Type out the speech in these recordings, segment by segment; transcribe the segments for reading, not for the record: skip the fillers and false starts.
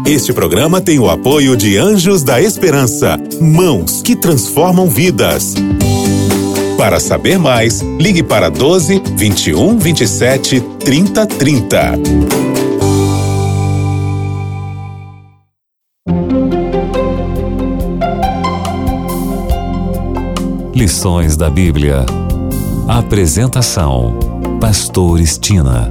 Este programa tem o apoio de Anjos da Esperança, mãos que transformam vidas. Para saber mais, ligue para 12 21 27 30 30. Lições da Bíblia. Apresentação: Pastor Estina.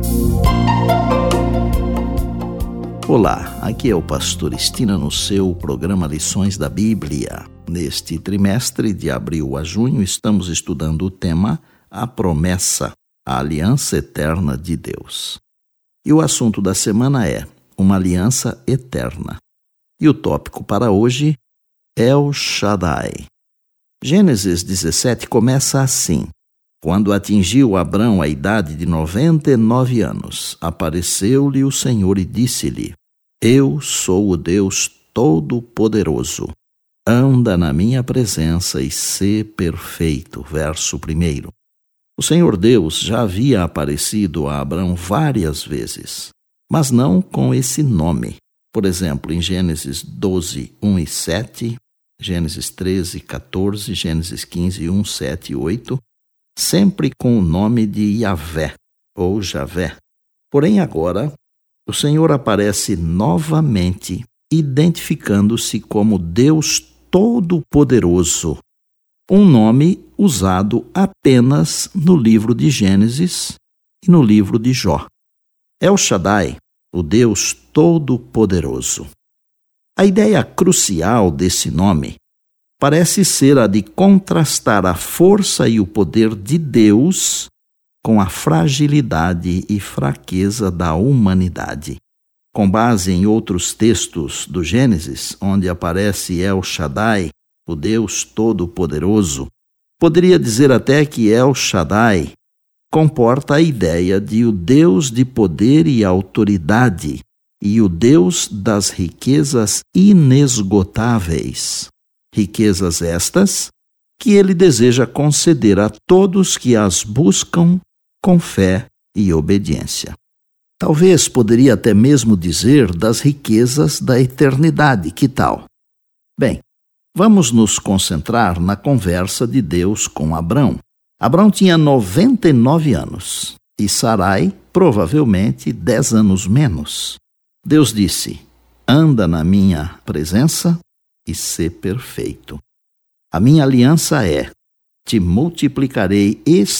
Olá, aqui é o Pastor Estina no seu programa Lições da Bíblia. Neste trimestre, de abril a junho, estamos estudando o tema A Promessa, a Aliança Eterna de Deus. E o assunto da semana é uma aliança eterna. E o tópico para hoje é El Shaddai. Gênesis 17 começa assim: Quando atingiu Abrão a idade de 99 anos, apareceu-lhe o Senhor e disse-lhe: Eu sou o Deus Todo-Poderoso. Anda na minha presença e sê perfeito. Verso 1. O Senhor Deus já havia aparecido a Abrão várias vezes, mas não com esse nome. Por exemplo, em Gênesis 12, 1 e 7, Gênesis 13, 14, Gênesis 15, 1, 7 e 8, sempre com o nome de Yahvé, ou Javé. Porém agora, o Senhor aparece novamente, identificando-se como Deus Todo-Poderoso, um nome usado apenas no livro de Gênesis e no livro de Jó. El Shaddai, o Deus Todo-Poderoso. A ideia crucial desse nome parece ser a de contrastar a força e o poder de Deus com a fragilidade e fraqueza da humanidade. Com base em outros textos do Gênesis, onde aparece El Shaddai, o Deus Todo-Poderoso, poderia dizer até que El Shaddai comporta a ideia de o Deus de poder e autoridade e o Deus das riquezas inesgotáveis. Riquezas estas que ele deseja conceder a todos que as buscam com fé e obediência. Talvez poderia até mesmo dizer das riquezas da eternidade, que tal? Bem, vamos nos concentrar na conversa de Deus com Abrão. Abrão tinha 99 anos e Sarai provavelmente 10 anos menos. Deus disse: anda na minha presença e sê perfeito. A minha aliança é: te multiplicarei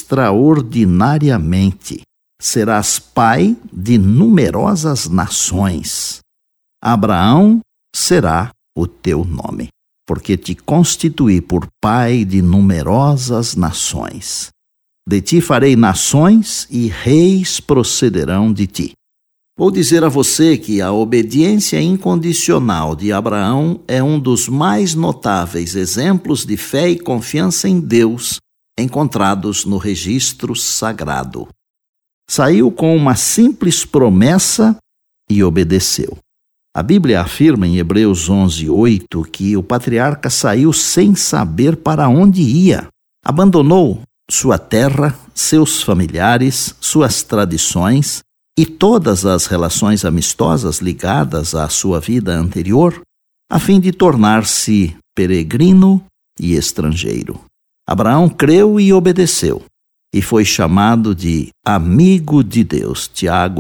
extraordinariamente. Serás pai de numerosas nações. Abraão será o teu nome, porque te constituí por pai de numerosas nações. De ti farei nações e reis procederão de ti. Vou dizer a você que a obediência incondicional de Abraão é um dos mais notáveis exemplos de fé e confiança em Deus encontrados no registro sagrado. Saiu com uma simples promessa e obedeceu. A Bíblia afirma em Hebreus 11:8 que o patriarca saiu sem saber para onde ia. Abandonou sua terra, seus familiares, suas tradições e todas as relações amistosas ligadas à sua vida anterior, a fim de tornar-se peregrino e estrangeiro. Abraão creu e obedeceu, e foi chamado de amigo de Deus. Tiago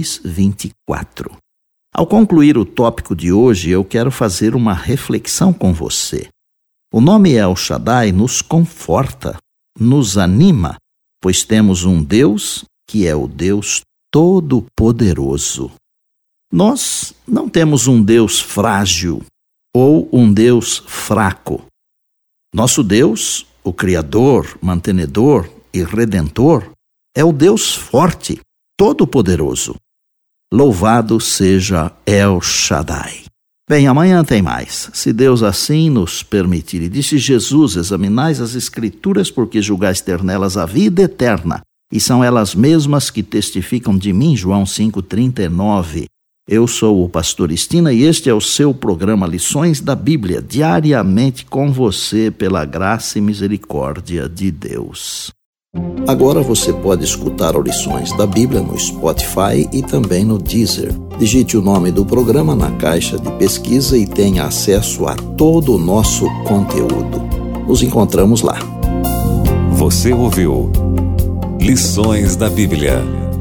2:24. Ao concluir o tópico de hoje, eu quero fazer uma reflexão com você. O nome El Shaddai nos conforta, nos anima, pois temos um Deus que é o Deus Todo-Poderoso. Nós não temos um Deus frágil ou um Deus fraco. Nosso Deus, o Criador, mantenedor e Redentor, é o Deus forte, Todo-Poderoso. Louvado seja El Shaddai. Bem, amanhã tem mais, se Deus assim nos permitir. E disse Jesus: examinais as Escrituras, porque julgais ter nelas a vida eterna, e são elas mesmas que testificam de mim. João 5:39. Eu sou o Pastor Estina e este é o seu programa Lições da Bíblia, diariamente com você pela graça e misericórdia de Deus. Agora você pode escutar Lições da Bíblia no Spotify e também no Deezer. Digite o nome do programa na caixa de pesquisa e tenha acesso a todo o nosso conteúdo. Nos encontramos lá. Você ouviu Lições da Bíblia.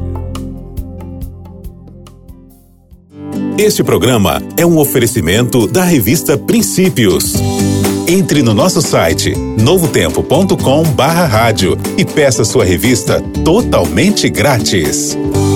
Este programa é um oferecimento da revista Princípios. Entre no nosso site novotempo.com/rádio e peça sua revista totalmente grátis.